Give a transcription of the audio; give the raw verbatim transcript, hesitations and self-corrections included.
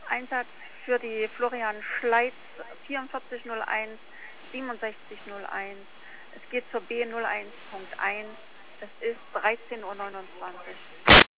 Einsatz für die Florian Schleitz vierundvierzig null eins siebenundsechzig null eins. Es geht zur B null eins Punkt eins. Es ist dreizehn Uhr neunundzwanzig.